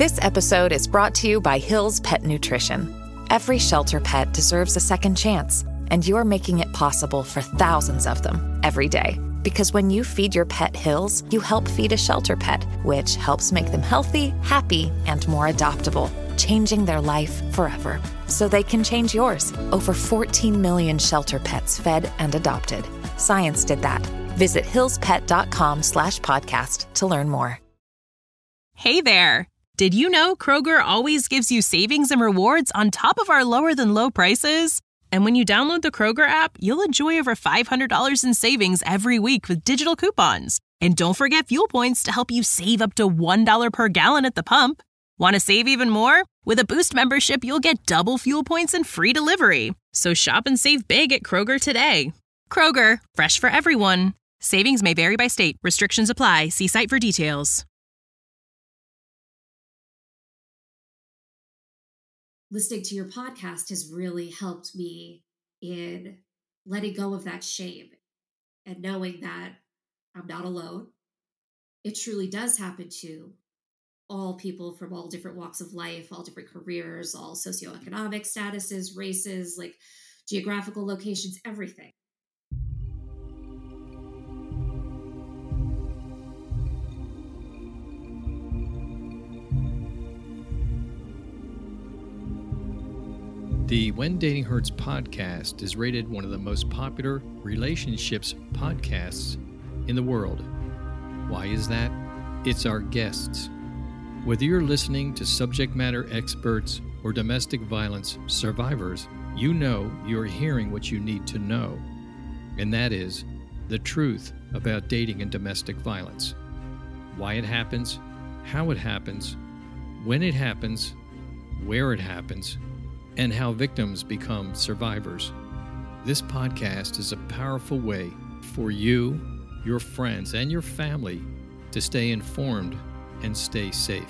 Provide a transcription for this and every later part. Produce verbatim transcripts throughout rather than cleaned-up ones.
This episode is brought to you by Hill's Pet Nutrition. Every shelter pet deserves a second chance, and you're making it possible for thousands of them every day. Because when you feed your pet Hill's, you help feed a shelter pet, which helps make them healthy, happy, and more adoptable, changing their life forever. So they can change yours. Over fourteen million shelter pets fed and adopted. Science did that. Visit hillspet.com slash podcast to learn more. Hey there. Did you know Kroger always gives you savings and rewards on top of our lower than low prices? And when you download the Kroger app, you'll enjoy over five hundred dollars in savings every week with digital coupons. And don't forget fuel points to help you save up to one dollar per gallon at the pump. Want to save even more? With a Boost membership, you'll get double fuel points and free delivery. So shop and save big at Kroger today. Kroger, fresh for everyone. Savings may vary by state. Restrictions apply. See site for details. Listening to your podcast has really helped me in letting go of that shame and knowing that I'm not alone. It truly does happen to all people from all different walks of life, all different careers, all socioeconomic statuses, races, like geographical locations, everything. The When Dating Hurts podcast is rated one of the most popular relationships podcasts in the world. Why is that? It's our guests. Whether you're listening to subject matter experts or domestic violence survivors, you know you're hearing what you need to know, and that is the truth about dating and domestic violence. Why it happens, how it happens, when it happens, where it happens, and how victims become survivors. This podcast is a powerful way for you, your friends, and your family to stay informed and stay safe.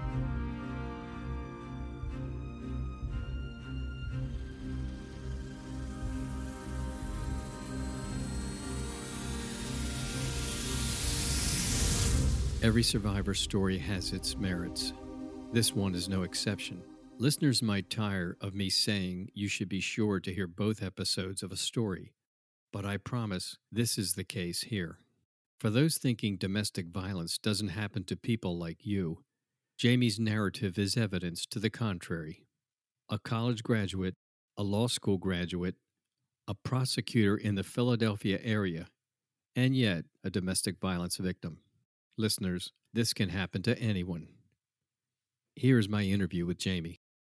Every survivor story has its merits. This one is no exception. Listeners might tire of me saying you should be sure to hear both episodes of a story, but I promise this is the case here. For those thinking domestic violence doesn't happen to people like you, Jamie's narrative is evidence to the contrary. A college graduate, a law school graduate, a prosecutor in the Philadelphia area, and yet a domestic violence victim. Listeners, this can happen to anyone. Here's my interview with Jamie.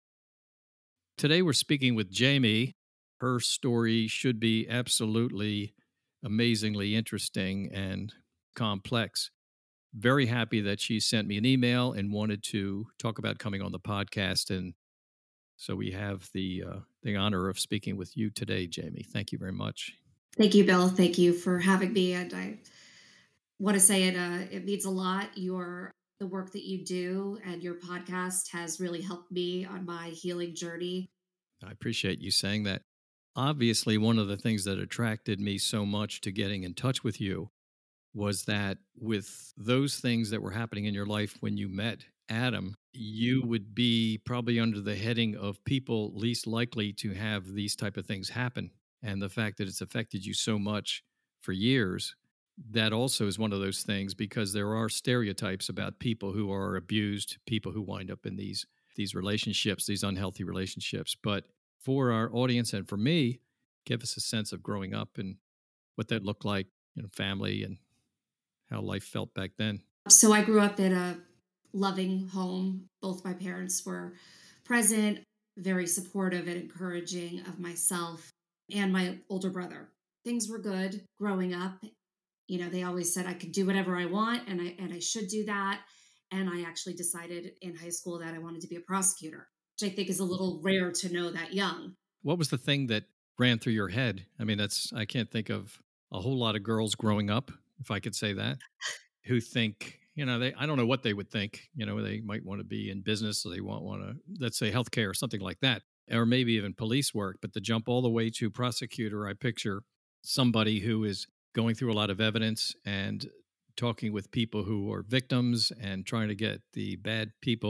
Today we're speaking with Jamie. Her story should be absolutely amazingly interesting and complex. Very happy that she sent me an email and wanted to talk about coming on the podcast. And so we have the uh, the honor of speaking with you today, Jamie. Thank you very much. Thank you, Bill. Thank you for having me. And I want to say it, uh, it means a lot. Your The work that you do and your podcast has really helped me on my healing journey. I appreciate you saying that. Obviously, one of the things that attracted me so much to getting in touch with you was that with those things that were happening in your life when you met Adam, you would be probably under the heading of people least likely to have these type of things happen. And the fact that it's affected you so much for years, that also is one of those things, because there are stereotypes about people who are abused, people who wind up in these these relationships, these unhealthy relationships. But for our audience and for me, give us a sense of growing up and what that looked like in family and how life felt back then. So I grew up in a loving home. Both my parents were present, very supportive and encouraging of myself and my older brother. Things were good growing up. You know, they always said I could do whatever I want and I and I should do that. And I actually decided in high school that I wanted to be a prosecutor, which I think is a little rare to know that young. What was the thing that ran through your head? I mean, that's I can't think of a whole lot of girls growing up, if I could say that, who think, you know, they I don't know what they would think. You know, they might want to be in business, or they want want to, let's say, healthcare or something like that, or maybe even police work. But to jump all the way to prosecutor, I picture somebody who is going through a lot of evidence and talking with people who are victims and trying to get the bad people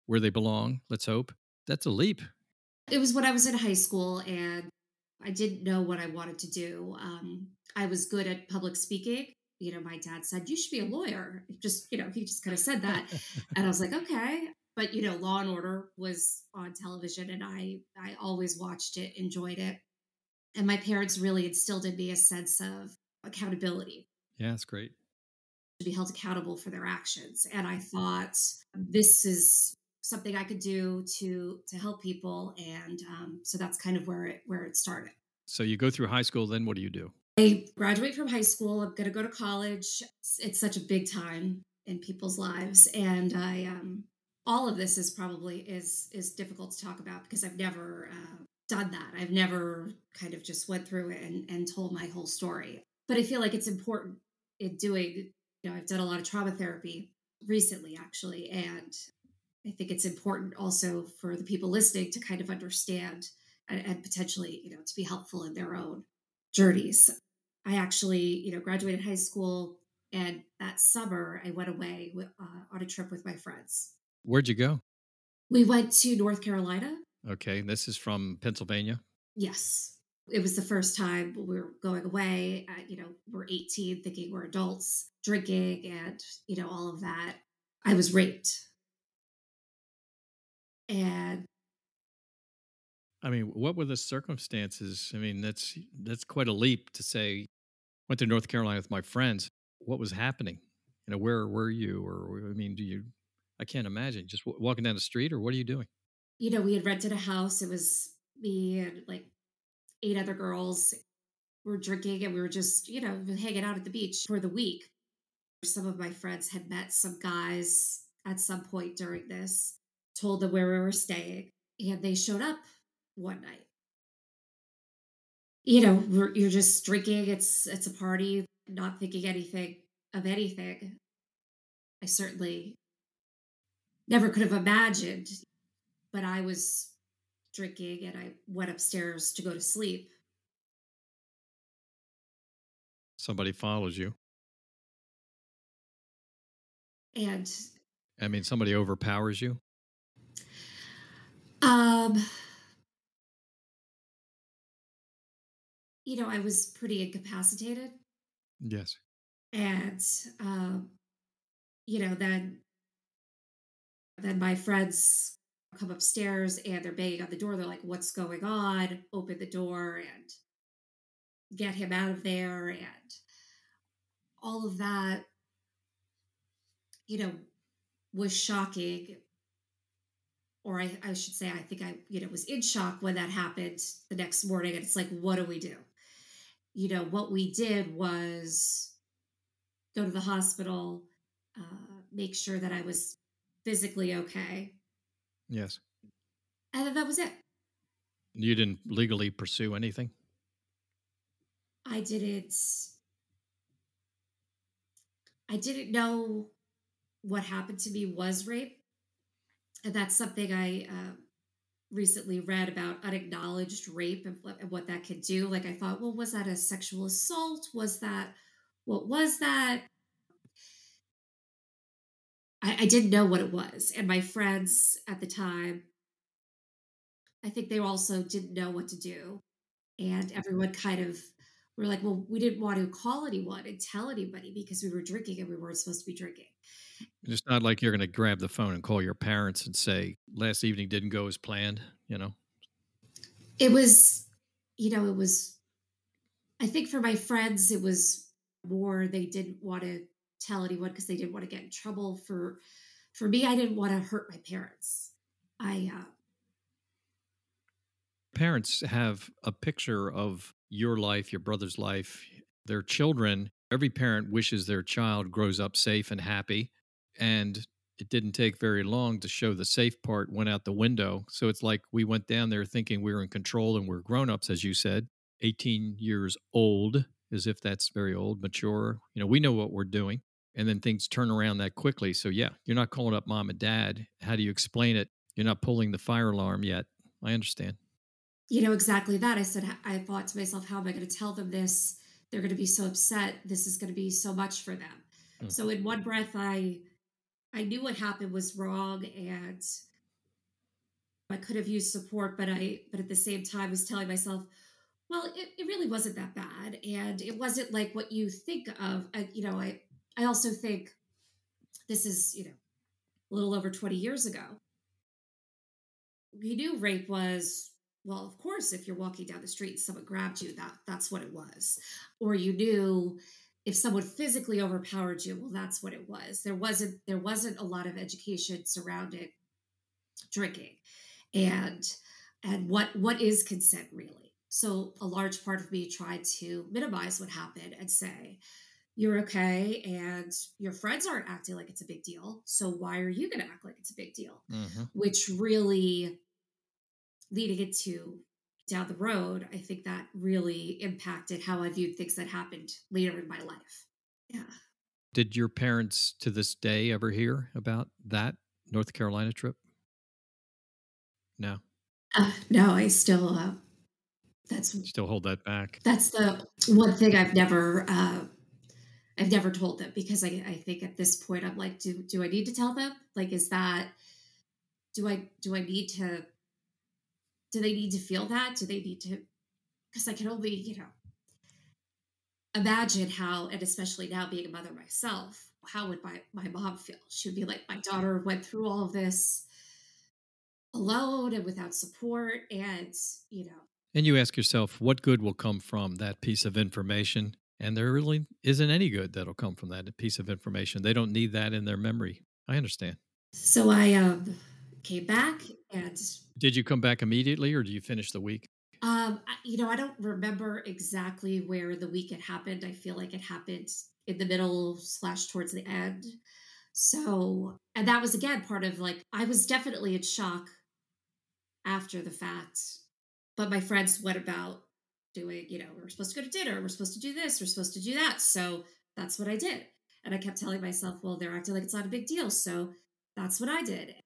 where they belong, let's hope. That's a leap. It was when I was in high school and I didn't know what I wanted to do. Um, I was good at public speaking. You know, my dad said, "You should be a lawyer." It Just, you know, he just kind of said that. And I was like, okay. But, you know, Law and Order was on television and I, I always watched it, enjoyed it. And my parents really instilled in me a sense of accountability, Yeah, that's great. to be held accountable for their actions. And I thought this is something I could do to to help people. And um, so that's kind of where it where it started. So you go through high school, then what do you do? I graduate from high school. I'm going to go to college. It's, it's such a big time in people's lives, and I um, all of this is probably is is difficult to talk about because I've never uh, done that. I've never kind of just went through it and and told my whole story. But I feel like it's important in doing. You know, I've done a lot of trauma therapy recently, actually, and I think it's important also for the people listening to kind of understand and, and potentially, you know, to be helpful in their own journeys. I actually, you know, graduated high school, and that summer I went away wi- uh, on a trip with my friends. Where'd you go? We went to North Carolina. Okay, this is from Pennsylvania. Yes, it was the first time we were going away. Uh, you know, we're eighteen, thinking we're adults, drinking, and you know all of that. I was raped, and I mean, what were the circumstances? I mean, that's that's quite a leap to say went to North Carolina with my friends. What was happening? You know, where were you? Or I mean, do you? I can't imagine just w- walking down the street, or what are you doing? you know, we had rented a house. It was me and like eight other girls. We were drinking, and we were just, you know, hanging out at the beach for the week. Some of my friends had met some guys at some point during this, told them where we were staying, and they showed up one night. You know, we're, you're just drinking. It's it's a party, not thinking anything of anything. I certainly never could have imagined, but I was drinking, and I went upstairs to go to sleep. Somebody follows you. And I mean, somebody overpowers you. um, you know, I was pretty incapacitated, Yes. and um, you know, then then my friends come upstairs and they're banging on the door. They're like, "What's going on?" Open the door and get him out of there, and all of that. You know, was shocking, or I, I should say, I think I, you know, was in shock when that happened the next morning. And it's like, what do we do? You know, what we did was go to the hospital, uh, make sure that I was physically okay. Yes. And then that was it. You didn't legally pursue anything. I didn't, I didn't know what happened to me was rape. And that's something I uh, recently read about unacknowledged rape and what, and what that could do. Like, I thought, well, was that a sexual assault? Was that, what was that? I, I didn't know what it was. And my friends at the time, I think they also didn't know what to do. And everyone kind of were like, well, we didn't want to call anyone and tell anybody because we were drinking and we weren't supposed to be drinking. It's not like you're going to grab the phone and call your parents and say, last evening didn't go as planned, you know? It was, you know, it was, I think for my friends, it was more they didn't want to tell anyone because they didn't want to get in trouble. For for me, I didn't want to hurt my parents. I uh, Parents have a picture of your life, your brother's life, their children. Every parent wishes their child grows up safe and happy. And it didn't take very long to show the safe part went out the window. So it's like we went down there thinking we were in control and we're grown-ups, as you said, eighteen years old, as if that's very old, mature. You know, we know what we're doing. And then things turn around that quickly. So yeah, you're not calling up mom and dad. How do you explain it? You're not pulling the fire alarm yet. I understand. you know, exactly that. I said, I thought to myself, how am I going to tell them this? They're going to be so upset. This is going to be so much for them. Mm. So in one breath, I I knew what happened was wrong, and I could have used support, but I, but at the same time was telling myself, well, it, it really wasn't that bad. And it wasn't like what you think of. I, you know, I, I also think this is, you know, a little over twenty years ago. We knew rape was, well, of course, if you're walking down the street and someone grabbed you, that that's what it was. Or you knew if someone physically overpowered you, well, that's what it was. There wasn't, there wasn't a lot of education surrounding drinking and, and what, what is consent really? So a large part of me tried to minimize what happened and say, you're okay. And your friends aren't acting like it's a big deal. So why are you going to act like it's a big deal? Mm-hmm. Which really, leading into down the road, I think that really impacted how I viewed things that happened later in my life. Yeah. Did your parents to this day ever hear about that North Carolina trip? No. Uh, no, I still, uh, that's still hold that back. That's the one thing I've never, uh, I've never told them, because I, I think at this point I'm like, do, do I need to tell them? Like, is that, do I, do I need to, do they need to feel that? Do they need to, because I can only, you know, imagine how, and especially now being a mother myself, how would my, my mom feel? She would be like, my daughter went through all of this alone and without support. And, you know. And you ask yourself, what good will come from that piece of information? And there really isn't any good that'll come from that piece of information. They don't need that in their memory. I understand. So I um, came back and... Did you come back immediately or did you finish the week? Um, I, you know, I don't remember exactly where the week it happened. I feel like it happened in the middle slash towards the end. So, and that was again part of like, I was definitely in shock after the fact, but my friends went about doing, you know, we're supposed to go to dinner, we're supposed to do this, we're supposed to do that. So that's what I did. And I kept telling myself, well, they're acting like it's not a big deal. So that's what I did.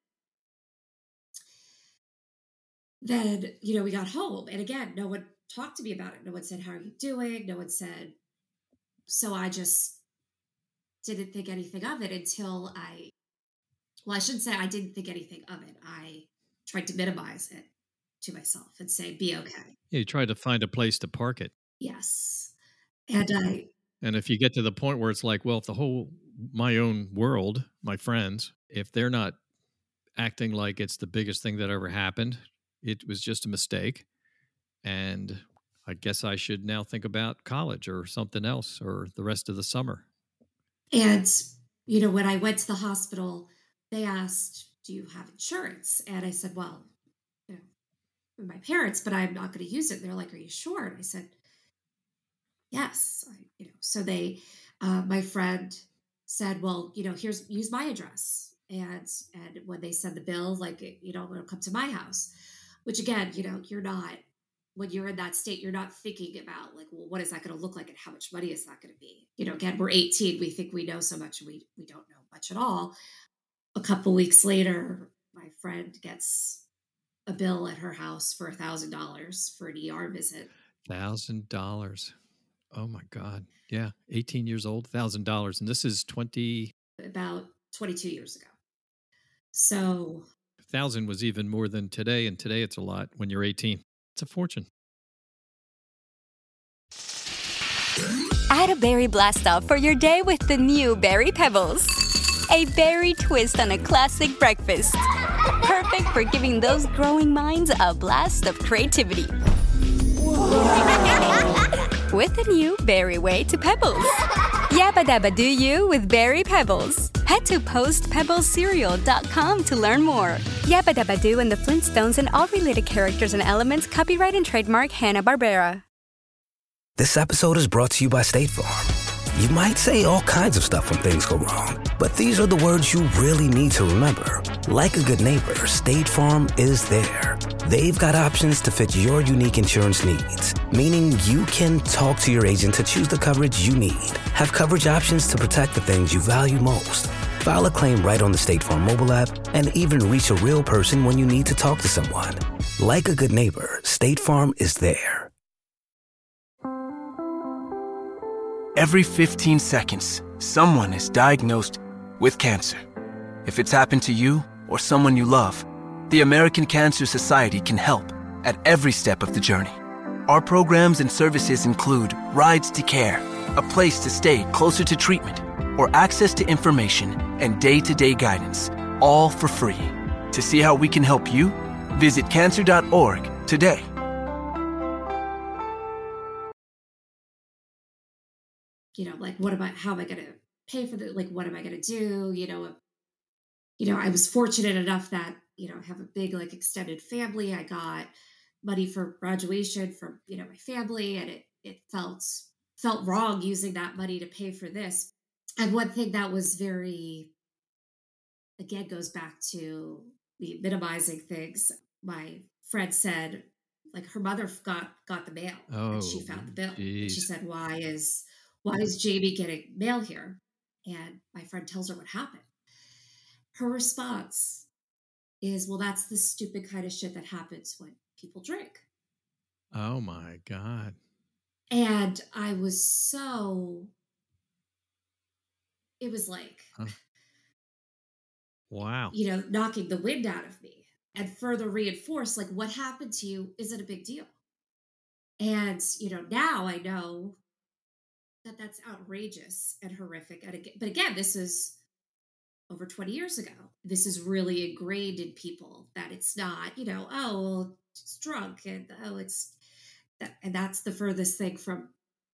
Then, you know, we got home. And again, no one talked to me about it. No one said, how are you doing? No one said. So I just didn't think anything of it until I, well, I shouldn't say I didn't think anything of it. I tried to minimize it to myself and say, be okay. Yeah, you tried to find a place to park it. Yes. And I. And if you get to the point where it's like, well, if the whole, my own world, my friends, if they're not acting like it's the biggest thing that ever happened, it was just a mistake. And I guess I should now think about college or something else or the rest of the summer. And, you know, when I went to the hospital, they asked, do you have insurance? And I said, well, you know, my parents, but I'm not going to use it. And they're like, are you sure? And I said, yes. I, you know, so they, uh, my friend said, well, you know, here's, use my address. And, and when they send the bill, like, you know, it'll come to my house, which again, you know, you're not, when you're in that state, you're not thinking about like, well, what is that going to look like and how much money is that going to be? You know, again, we're eighteen. We think we know so much. And we, we don't know much at all. A couple weeks later, my friend gets a bill at her house for a thousand dollars for an E R visit. Thousand dollars. Oh my God. Yeah. eighteen years old, thousand dollars. And this is twenty. About twenty-two years ago. So. Thousand was even more than today. And today it's a lot when you're eighteen. It's a fortune. Add a berry blast off for your day with the new Berry Pebbles. A berry twist on a classic breakfast. Perfect for giving those growing minds a blast of creativity. With the new Berry Way to Pebbles. Yabba dabba do you with Berry Pebbles. Head to post pebbles cereal dot com to learn more. Yabba dabba do and the Flintstones and all related characters and elements copyright and trademark Hanna-Barbera. This episode is brought to you by State Farm. You might say all kinds of stuff when things go wrong, but these are the words you really need to remember. Like a good neighbor, State Farm is there. They've got options to fit your unique insurance needs, meaning you can talk to your agent to choose the coverage you need. Have coverage options to protect the things you value most. File a claim right on the State Farm mobile app and even reach a real person when you need to talk to someone. Like a good neighbor, State Farm is there. Every fifteen seconds, someone is diagnosed with cancer. If it's happened to you or someone you love, The American Cancer Society can help at every step of the journey. Our programs and services include Rides to Care, a place to stay closer to treatment, or access to information and day-to-day guidance, all for free. To see how we can help you, visit cancer dot org today. You know, like, what am I, how am I going to pay for the, like, what am I going to do? You know, you know, I was fortunate enough that, you know, I have a big, like, extended family. I got money for graduation from, you know, my family, and it, it felt, felt wrong using that money to pay for this. And one thing that was very, again, goes back to the minimizing things. My friend said, like, her mother got, got the mail and she Oh, found the bill. And she geez. said, why is, why is Jamie getting mail here? And my friend tells her what happened. Her response is, well, that's the stupid kind of shit that happens when people drink. Oh my God. And I was so, it was like, Huh. Wow. you know, knocking the wind out of me, and further reinforced, like, what happened to you isn't a big deal. And, you know, now I know that that's outrageous and horrific. And again, but again, this is over twenty years ago. This is really ingrained in people, that it's not, you know, oh, well, it's drunk, and oh, it's that, and that's the furthest thing from,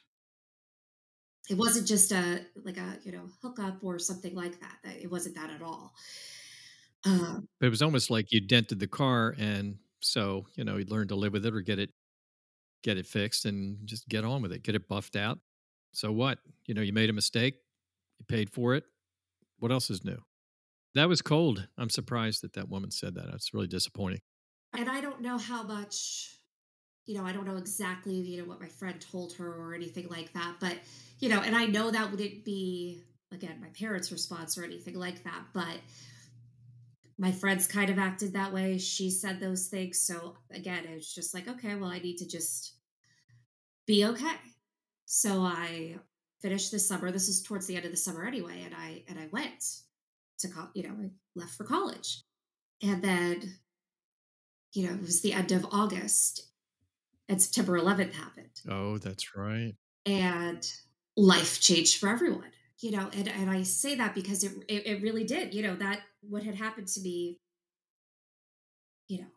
it wasn't just a, like a, you know, hookup or something like that. That- It wasn't that at all. Um, But it was almost like you dented the car, and so, you know, you learn to live with it or get it get it fixed and just get on with it. Get it buffed out. So what? You know, you made a mistake, you paid for it. What else is new? That was cold. I'm surprised that that woman said that. That's really disappointing. and I don't know how much, you know, I don't know exactly, you know, what my friend told her or anything like that. But, you know, and I know that wouldn't be, again, my parents' response or anything like that. But my friends kind of acted that way. She said those things. So again, it's just like, okay, well, I need to just be okay. So I finished this summer. This is towards the end of the summer anyway. And I, and I went to, co- you know, I left for college. And then, you know, it was the end of August, and September eleventh happened, Oh, that's right. and life changed for everyone, you know, and, and I say that because it, it, it really did, you know, that what had happened to me, you know,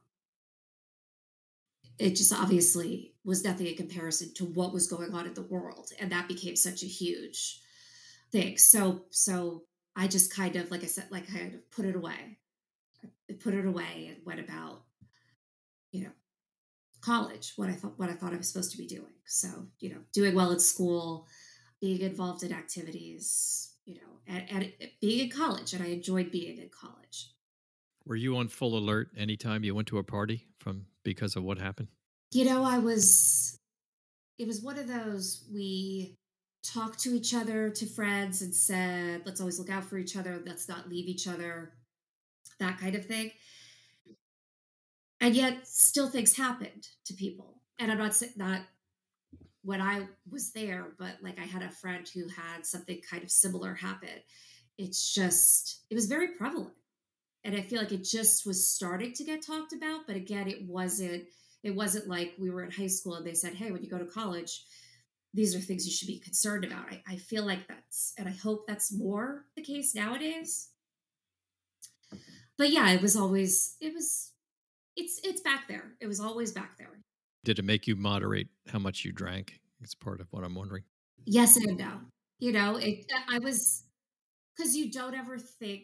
it just obviously was nothing in comparison to what was going on in the world. And that became such a huge thing. So, so I just kind of, like I said, like kind of put it away, I put it away and went about, you know, college, what I thought, what I thought I was supposed to be doing. So, you know, doing well at school, being involved in activities, you know, and, and being in college. And I enjoyed being in college. Were you on full alert anytime you went to a party from because of what happened? You know, I was, it was one of those, we talked to each other, to friends, and said, let's always look out for each other. Let's not leave each other, that kind of thing. And yet still things happened to people. And I'm not saying not when I was there, but like I had a friend who had something kind of similar happen. It's just, it was very prevalent. And I feel like it just was starting to get talked about. But again, it wasn't, it wasn't like we were in high school and they said, hey, when you go to college, these are things you should be concerned about. I, I feel like that's, and I hope that's more the case nowadays. But yeah, it was always, it was, it's, it's back there. It was always back there. Did it make you moderate how much you drank? It's part of what I'm wondering. Yes and no. You know, it, I was, because you don't ever think,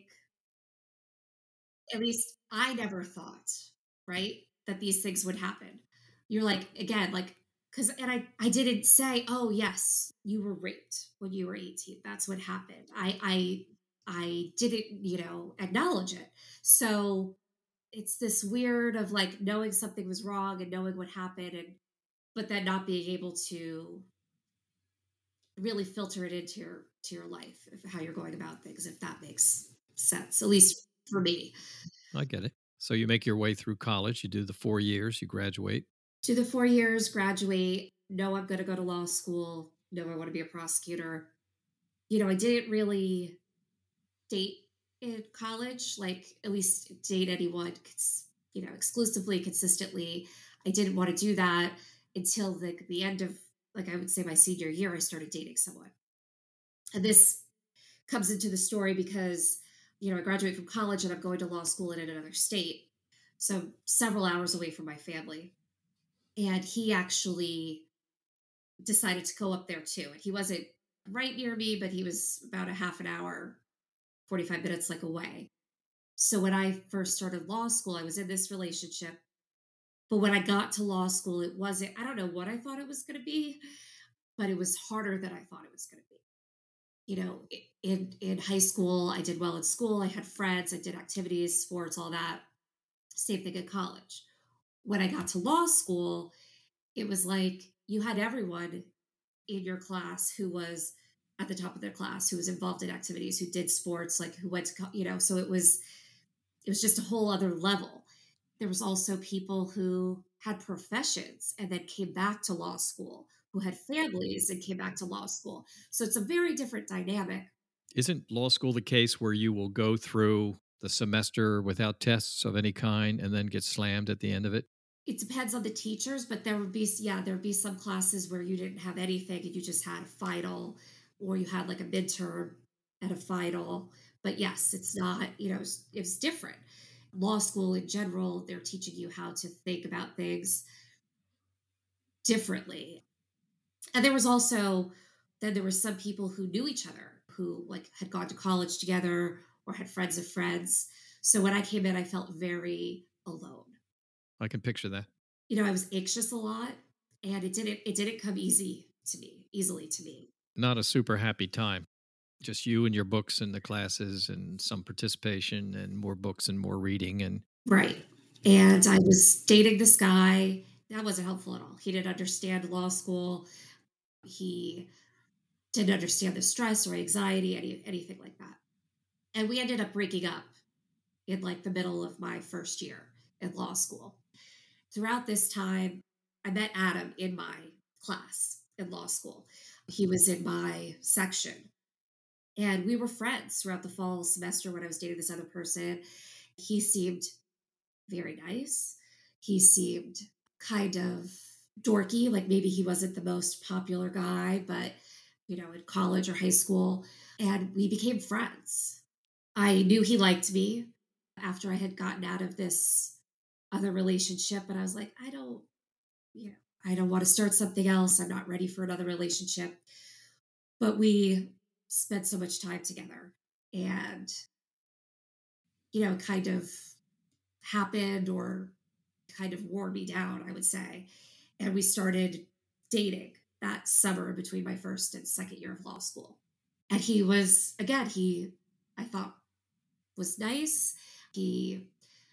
at least I never thought, right, that these things would happen. You're like, again, like, because, and I, I didn't say, oh, yes, you were raped when you were eighteen. That's what happened. I, I, I didn't, you know, acknowledge it. So it's this weird of like knowing something was wrong and knowing what happened, and, but then not being able to really filter it into your, to your life, if, how you're going about things, if that makes sense, at least for me. I get it. So you make your way through college, you do the four years, you graduate. Do the four years, graduate, know I'm going to go to law school, know I want to be a prosecutor. You know, I didn't really date in college, like at least date anyone you know, exclusively, consistently. I didn't want to do that until the, the end of, like, I would say my senior year, I started dating someone. And this comes into the story because, you know, I graduate from college and I'm going to law school in another state. So several hours away from my family. And he actually decided to go up there too. And he wasn't right near me, but he was about a half an hour, forty-five minutes like away. So when I first started law school, I was in this relationship. But when I got to law school, it wasn't, I don't know what I thought it was going to be, but it was harder than I thought it was going to be. You know, i- in in high school, I did well in school. I had friends, I did activities, sports, all that. Same thing in college. When I got to law school, it was like you had everyone in your class who was at the top of their class, who was involved in activities, who did sports, like who went to, co- you know, so it was it was just a whole other level. There was also people who had professions and then came back to law school, who had families and came back to law school. So it's a very different dynamic. Isn't law school the case where you will go through the semester without tests of any kind and then get slammed at the end of it? It depends on the teachers, but there would be, yeah, there would be some classes where you didn't have anything and you just had a final, or you had like a midterm and a final. But yes, it's not, you know, it's, it's different. Law school in general, they're teaching you how to think about things differently. And there was also, then there were some people who knew each other, who like had gone to college together or had friends of friends. So when I came in, I felt very alone. I can picture that. You know, I was anxious a lot, and it didn't it didn't come easy to me, easily to me. Not a super happy time. Just you and your books and the classes and some participation and more books and more reading. And Right. And I was dating this guy. That wasn't helpful at all. He didn't understand law school. He didn't understand the stress or anxiety, any anything like that. And we ended up breaking up in like the middle of my first year in law school. Throughout this time, I met Adam in my class in law school. He was in my section. And we were friends throughout the fall semester when I was dating this other person. He seemed very nice. He seemed kind of dorky, like maybe he wasn't the most popular guy, but, you know, in college or high school. And we became friends. I knew he liked me after I had gotten out of this other relationship. And I was like, I don't, you know, I don't want to start something else. I'm not ready for another relationship. But we spent so much time together, and, you know, kind of happened or kind of wore me down, I would say. And we started dating that summer between my first and second year of law school. And he was, again, he, I thought, was nice. He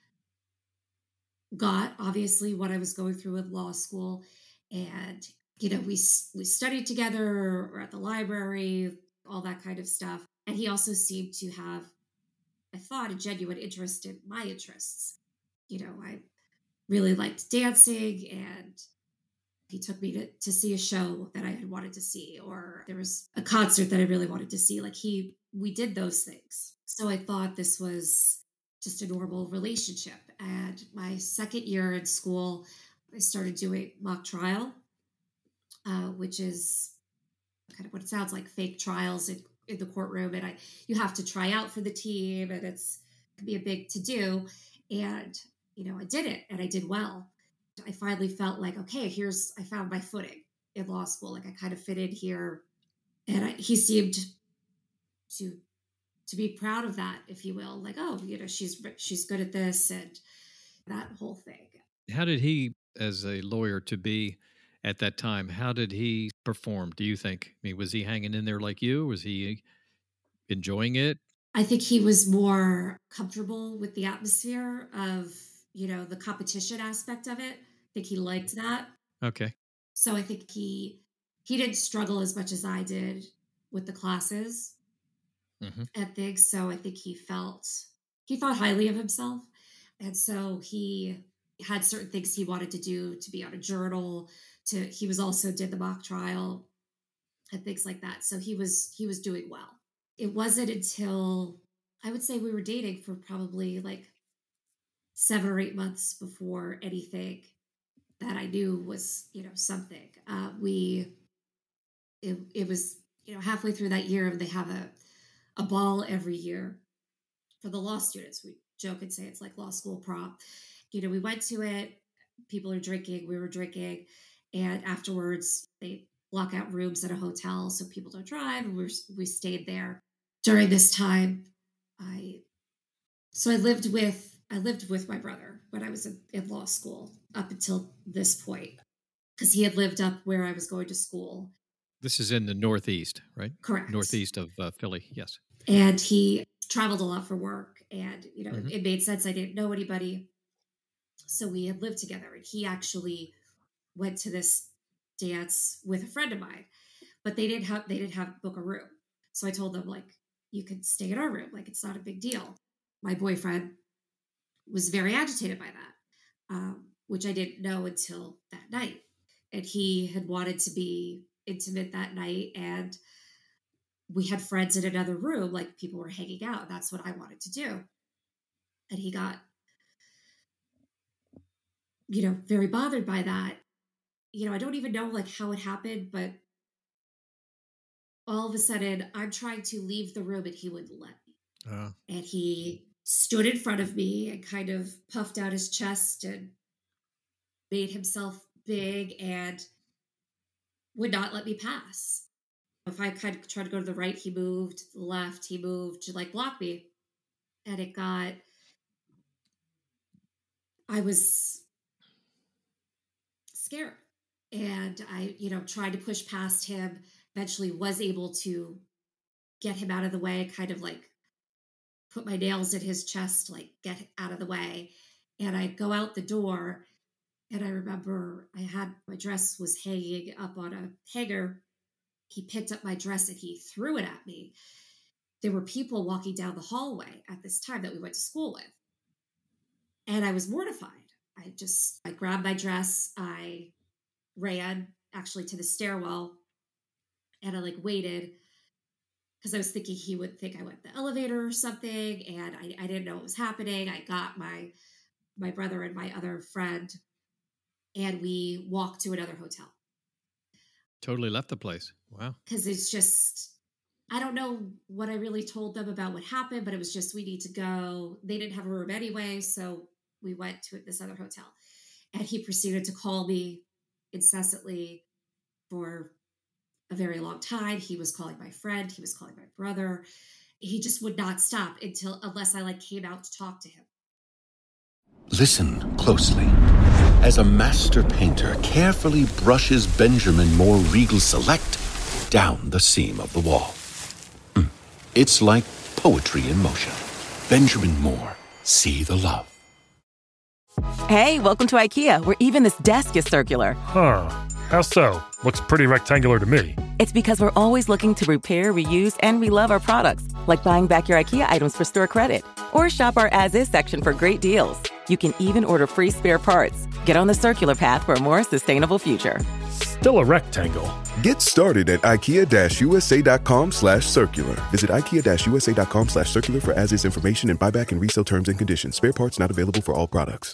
got obviously what I was going through with law school. And, you know, we, s- we studied together or at the library, all that kind of stuff. And he also seemed to have, I thought, a genuine interest in my interests. You know, I really liked dancing, and he took me to, to see a show that I had wanted to see, or there was a concert that I really wanted to see. Like he, we did those things. So I thought this was just a normal relationship. And my second year in school, I started doing mock trial, uh, which is kind of what it sounds like, fake trials in, in the courtroom. And I, you have to try out for the team, and it's it can be a big to do. And, you know, I did it and I did well. I finally felt like, okay, here's, I found my footing in law school. Like I kind of fit in here. And I, he seemed to, to be proud of that, if you will. Like, oh, you know, she's, she's good at this and that whole thing. how did he, as a lawyer to be at that time, how did he perform, do you think? I mean, was he hanging in there like you? Was he enjoying it? I think he was more comfortable with the atmosphere of, you know, the competition aspect of it. I think he liked that. Okay. So I think he he didn't struggle as much as I did with the classes Hmm. and things. So I think he felt he thought highly of himself. And so he had certain things he wanted to do, to be on a journal, to he was also did the mock trial and things like that. So he was he was doing well. It wasn't until I would say we were dating for probably like seven or eight months before anything that I knew was, you know, something. Uh, we, it, it was, you know, halfway through that year, they have a, a ball every year for the law students. We joke and say it's like law school prom. You know, we went to it, people are drinking, we were drinking, and afterwards they block out rooms at a hotel so people don't drive. And we were, we stayed there during this time. I, so I lived with, I lived with my brother when I was in, in law school up until this point, because he had lived up where I was going to school. This is in the Northeast, right? Correct. Northeast of uh, Philly, yes. And he traveled a lot for work, and, you know, Mm-hmm. it, it made sense. I didn't know anybody. So we had lived together, and he actually went to this dance with a friend of mine, but they didn't have, they didn't have book a room. So I told them, like, you could stay in our room. Like, it's not a big deal. My boyfriend was very agitated by that, um, which I didn't know until that night. And he had wanted to be intimate that night. And we had friends in another room, like people were hanging out. That's what I wanted to do. And he got, you know, very bothered by that. You know, I don't even know like how it happened, but all of a sudden I'm trying to leave the room and he wouldn't let me. Uh. And he stood in front of me and kind of puffed out his chest and made himself big and would not let me pass. If I kind of tried to go to the right, he moved, to the left, he moved to like block me. And it got, I was scared. And I, you know, tried to push past him, eventually was able to get him out of the way, kind of like put my nails in his chest, like get out of the way. And I go out the door, and I remember I had, my dress was hanging up on a hanger. He picked up my dress and he threw it at me. There were people walking down the hallway at this time that we went to school with. And I was mortified. I just, I grabbed my dress. I ran actually to the stairwell, and I like waited because I was thinking he would think I went to the elevator or something. And I, I didn't know what was happening. I got my, my brother and my other friend, and we walked to another hotel. Totally left the place. Wow. Because it's just, I don't know what I really told them about what happened, but it was just, we need to go. They didn't have a room anyway, so we went to this other hotel. And he proceeded to call me incessantly for a very long time. He was calling my friend. He was calling my brother. He just would not stop until, unless I like came out to talk to him. Listen closely. As a master painter carefully brushes Benjamin Moore Regal Select down the seam of the wall. It's like poetry in motion. Benjamin Moore, see the love. Hey, welcome to IKEA, where even this desk is circular. Huh. How so? Looks pretty rectangular to me. It's because we're always looking to repair, reuse, and relove our products, like buying back your IKEA items for store credit. Or shop our as-is section for great deals. You can even order free spare parts. Get on the circular path for a more sustainable future. Still a rectangle. Get started at ikea-usa.com slash circular. Visit ikea-usa.com slash circular for as-is information and buyback and resale terms and conditions. Spare parts not available for all products.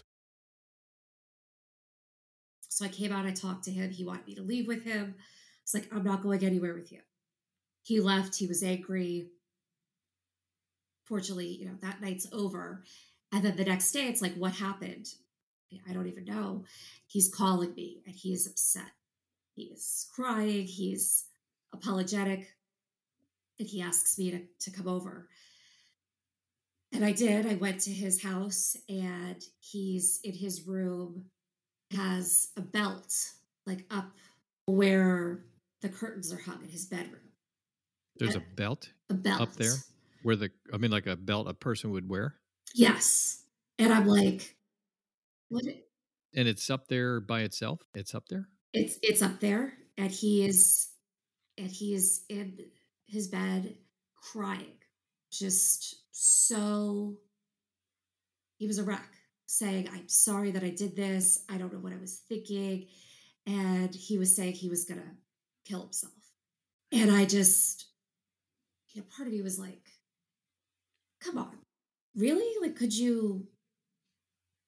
So I came out, I talked to him. He wanted me to leave with him. It's like, I'm not going anywhere with you. He left. He was angry. Fortunately, you know, that night's over. And then the next day, it's like, what happened? I don't even know. He's calling me and he is upset. He is crying. He's apologetic. And he asks me to, to come over. And I did. I went to his house, and he's in his room, has a belt like up where the curtains are hung in his bedroom. There's a belt? A belt. Up there? Where the, I mean, like a belt a person would wear? Yes. And I'm like, what? And it's up there by itself? It's up there? It's it's up there. And he is, and he is in his bed crying. Just so, he was a wreck, saying, I'm sorry that I did this. I don't know what I was thinking. And he was saying he was going to kill himself. And I just, you know, part of me was like, come on, really? Like, could you,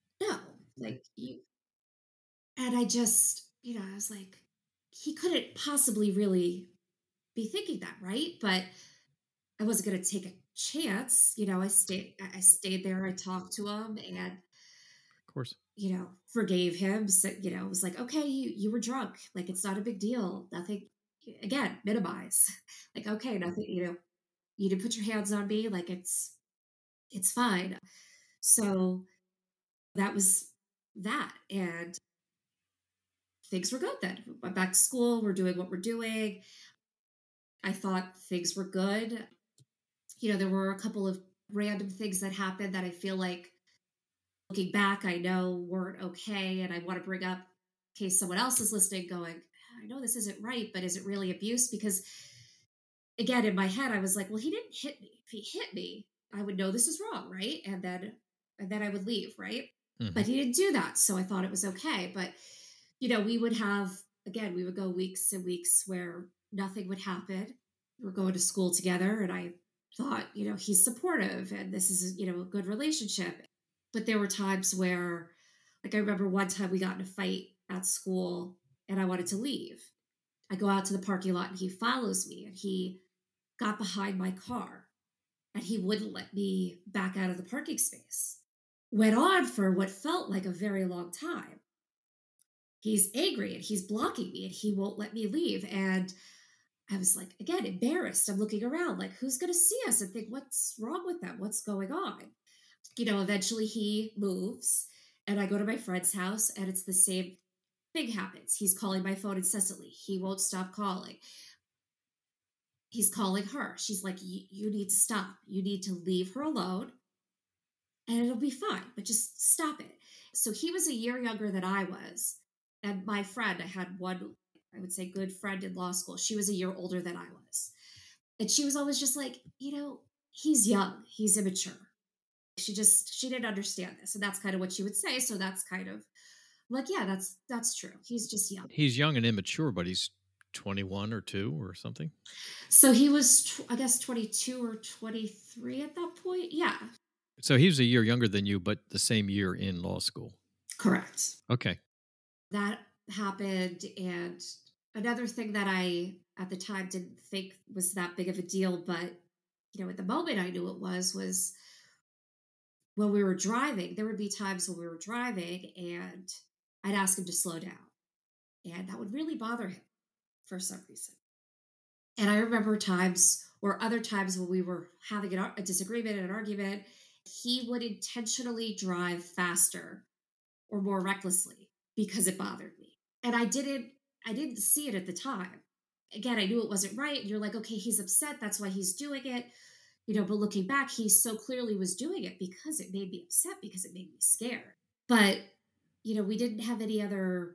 Like, you, and I just, you know, I was like, he couldn't possibly really be thinking that, right? But I wasn't going to take a chance. You know, I stayed, I I stayed there. I talked to him and, Of course. you know, forgave him. So, you know, it was like, okay, you, you were drunk. Like, it's not a big deal. Nothing, again, minimize. Like, okay, nothing, you know, you didn't put your hands on me. Like, it's, it's fine. So that was that. And things were good then. Went back to school. We're doing what we're doing. I thought things were good. You know, there were a couple of random things that happened that I feel like looking back, I know weren't okay. And I want to bring up in case someone else is listening going, I know this isn't right, but is it really abuse? Because again, in my head, I was like, well, he didn't hit me. If he hit me, I would know this is wrong, right? And then and then I would leave, right? Mhm. But he didn't do that. So I thought it was okay. But, you know, we would have, again, we would go weeks and weeks where nothing would happen. We were going to school together and I thought, you know, he's supportive and this is, you know, a good relationship. But there were times where, like, I remember one time we got in a fight at school and I wanted to leave. I go out to the parking lot and he follows me and he got behind my car and he wouldn't let me back out of the parking space. Went on for what felt like a very long time. He's angry and he's blocking me and he won't let me leave. And I was like, again, embarrassed. I'm looking around like, who's going to see us and think, what's wrong with them? What's going on? You know, eventually he moves and I go to my friend's house and it's the same thing happens. He's calling my phone incessantly. He won't stop calling. He's calling her. She's like, you need to stop. You need to leave her alone and it'll be fine, but just stop it. So he was a year younger than I was. And my friend, I had one, I would say, good friend in law school. She was a year older than I was. And she was always just like, you know, he's young, he's immature. She just, she didn't understand this. And that's kind of what she would say. So that's kind of like, yeah, that's, that's true. He's just young. He's young and immature, but he's twenty-one or two or something. So he was, I guess, twenty-two or twenty-three at that point. Yeah. So he was a year younger than you, but the same year in law school. Correct. Okay. That happened. And another thing that I, at the time, didn't think was that big of a deal, but, you know, at the moment I knew it was, was when we were driving, there would be times when we were driving and I'd ask him to slow down. And that would really bother him for some reason. And I remember times or other times when we were having an, a disagreement and an argument, he would intentionally drive faster or more recklessly because it bothered me. And I didn't, I didn't see it at the time. Again, I knew it wasn't right. And you're like, okay, he's upset. That's why he's doing it. You know, but looking back, he so clearly was doing it because it made me upset, because it made me scared. But, you know, we didn't have any other,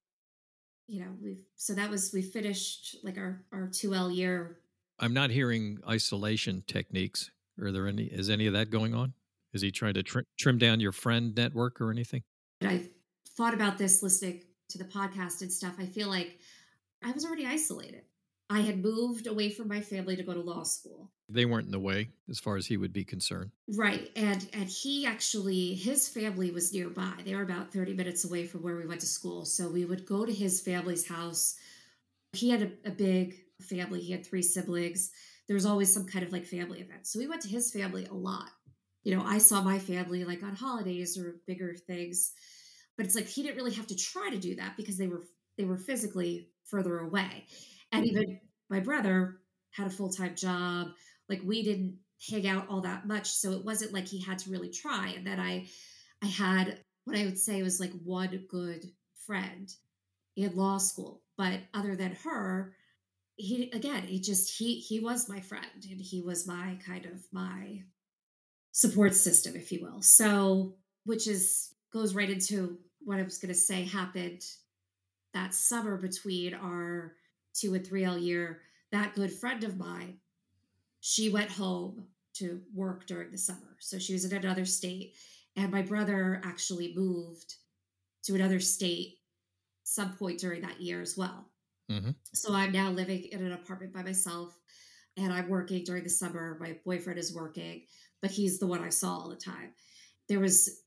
you know, we've, so that was, we finished like our, our two L year. I'm not hearing isolation techniques. Are there any, is any of that going on? Is he trying to tr- trim down your friend network or anything? And I thought about this listening to the podcast and stuff. I feel like I was already isolated. I had moved away from my family to go to law school. They weren't in the way as far as he would be concerned. Right. And and he actually, his family was nearby. They were about thirty minutes away from where we went to school. So we would go to his family's house. He had a, a big family. He had three siblings. There was always some kind of like family event. So we went to his family a lot. You know, I saw my family like on holidays or bigger things. But it's like he didn't really have to try to do that because they were they were physically further away. And even my brother had a full-time job. Like we didn't hang out all that much. So it wasn't like he had to really try. And then I, I had what I would say was like one good friend in law school. But other than her, he, again, he just, he, he was my friend and he was my kind of my support system, if you will. So, which is, goes right into what I was going to say happened that summer between our two and three L year. That good friend of mine, she went home to work during the summer. So she was in another state. And my brother actually moved to another state some point during that year as well. Mm-hmm. So I'm now living in an apartment by myself and I'm working during the summer. My boyfriend is working, but he's the one I saw all the time. There was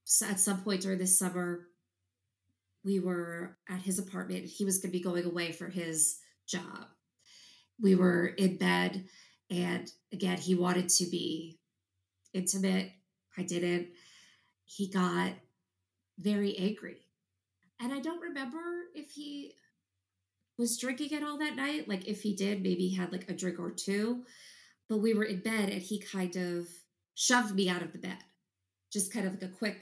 so at some point during this summer, we were at his apartment. He was going to be going away for his job. We were in bed, and again, he wanted to be intimate. I didn't. He got very angry. And I don't remember if he was drinking it all that night. Like if he did, maybe he had like a drink or two. But we were in bed and he kind of shoved me out of the bed. Just kind of like a quick.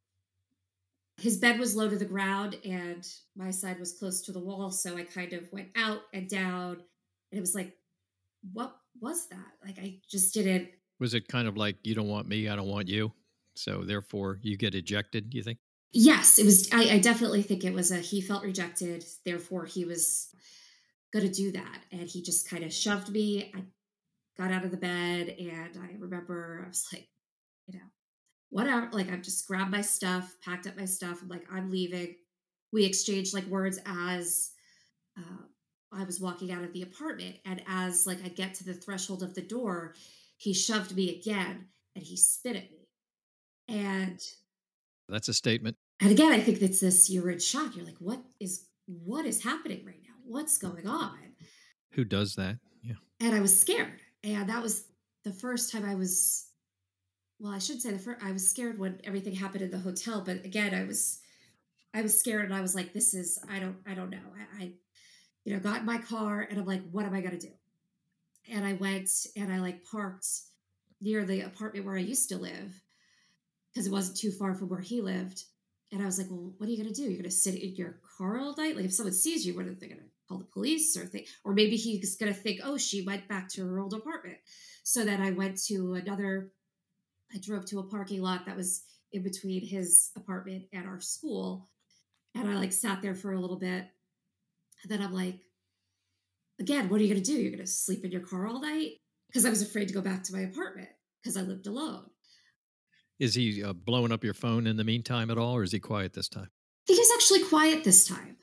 His bed was low to the ground and my side was close to the wall. So I kind of went out and down. And it was like, what was that? Like I just didn't. Was it kind of like, you don't want me, I don't want you? So therefore you get ejected, do you think? Yes, it was. I, I definitely think it was a, he felt rejected. Therefore he was going to do that. And he just kind of shoved me. I got out of the bed and I remember I was like, you know, whatever. Like I just grabbed my stuff, packed up my stuff. I'm like, I'm leaving. We exchanged like words as uh, I was walking out of the apartment. And as like I get to the threshold of the door, he shoved me again and he spit at me. And that's a statement. And again, I think that's this, you're in shock. You're like, what is, what is happening right now? What's going on? Who does that? Yeah. And I was scared. And that was the first time I was, well, I should say the first, I was scared when everything happened in the hotel. But again, I was, I was scared and I was like, this is, I don't, I don't know. I, I you know, got in my car and I'm like, what am I going to do? And I went and I like parked near the apartment where I used to live because it wasn't too far from where he lived. And I was like, well, what are you going to do? You're going to sit in your car all night? Like if someone sees you, what are they going to call the police or think? Or maybe he's going to think, oh, she went back to her old apartment. So then I went to another, I drove to a parking lot that was in between his apartment and our school. And I like sat there for a little bit. And then I'm like, again, what are you going to do? You're going to sleep in your car all night? Because I was afraid to go back to my apartment because I lived alone. Is he uh, blowing up your phone in the meantime at all, or is he quiet this time? I think he's actually quiet this time.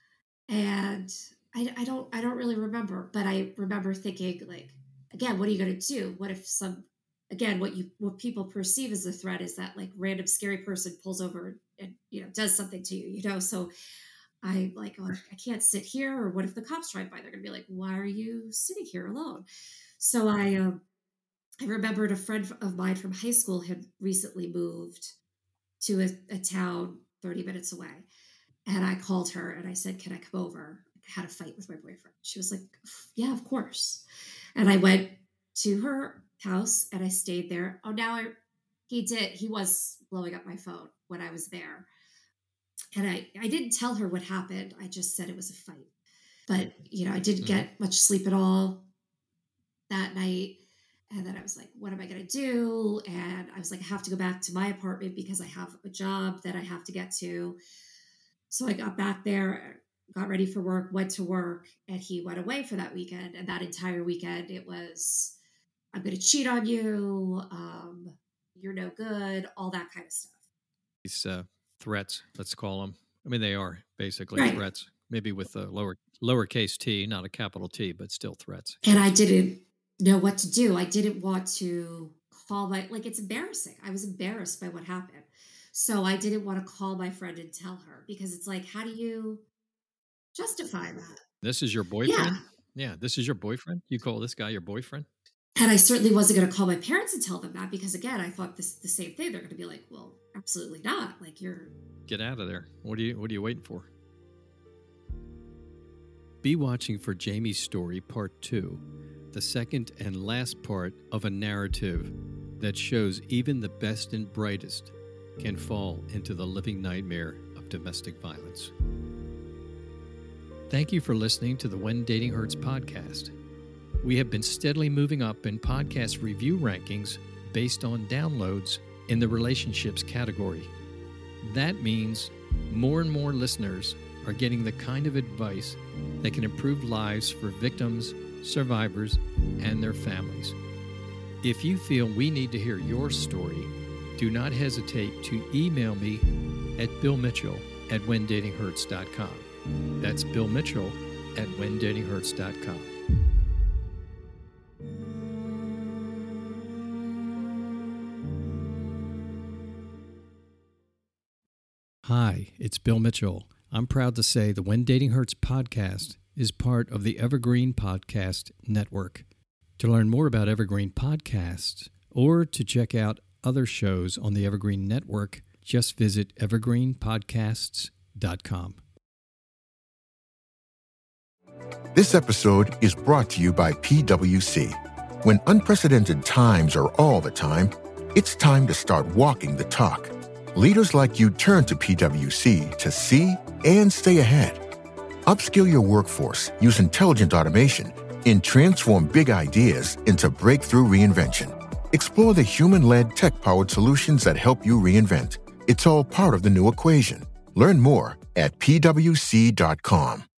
And I, I don't I don't really remember, but I remember thinking, like, again, what are you going to do? What if some, again, what you what people perceive as a threat is that like random scary person pulls over and, you know, does something to you, you know? So I like, oh, I can't sit here. Or what if the cops drive by? They're going to be like, why are you sitting here alone? So I, um, I remembered a friend of mine from high school had recently moved to a, a town thirty minutes away. And I called her and I said, can I come over? I had a fight with my boyfriend. She was like, yeah, of course. And I went to her house and I stayed there. Oh, now I, he did. He was blowing up my phone when I was there. And I, I didn't tell her what happened. I just said it was a fight. But, you know, I didn't get much sleep at all that night. And then I was like, what am I going to do? And I was like, I have to go back to my apartment because I have a job that I have to get to. So I got back there, got ready for work, went to work, and he went away for that weekend. And that entire weekend, it was, I'm going to cheat on you. Um, you're no good, all that kind of stuff. These uh, threats, let's call them. I mean, they are basically right. threats, maybe with a lower lowercase t, not a capital T, but still threats. And I didn't know what to do. I didn't want to call my, like, it's embarrassing. I was embarrassed by what happened. So I didn't want to call my friend and tell her because it's like, how do you justify that? This is your boyfriend? Yeah. Yeah, this is your boyfriend? You call this guy your boyfriend? And I certainly wasn't going to call my parents and tell them that because, again, I thought this the same thing. They're going to be like, well, absolutely not. Like, you're... Get out of there. What are you, what are you waiting for? Be watching for Jamie's story, part two, the second and last part of a narrative that shows even the best and brightest can fall into the living nightmare of domestic violence. Thank you for listening to the When Dating Hurts podcast. We have been steadily moving up in podcast review rankings based on downloads in the relationships category. That means more and more listeners are getting the kind of advice that can improve lives for victims, survivors, and their families. If you feel we need to hear your story, do not hesitate to email me at billmitchell at when dating hurts dot com. That's Bill Mitchell at when dating hurts dot com. Hi, it's Bill Mitchell. I'm proud to say the When Dating Hurts podcast is part of the Evergreen Podcast Network. To learn more about Evergreen Podcasts or to check out other shows on the Evergreen Network, just visit evergreen podcasts dot com. This episode is brought to you by P W C. When unprecedented times are all the time, it's time to start walking the talk. Leaders like you turn to P W C to see and stay ahead. Upskill your workforce, use intelligent automation, and transform big ideas into breakthrough reinvention. Explore the human-led, tech-powered solutions that help you reinvent. It's all part of the new equation. Learn more at P W C dot com.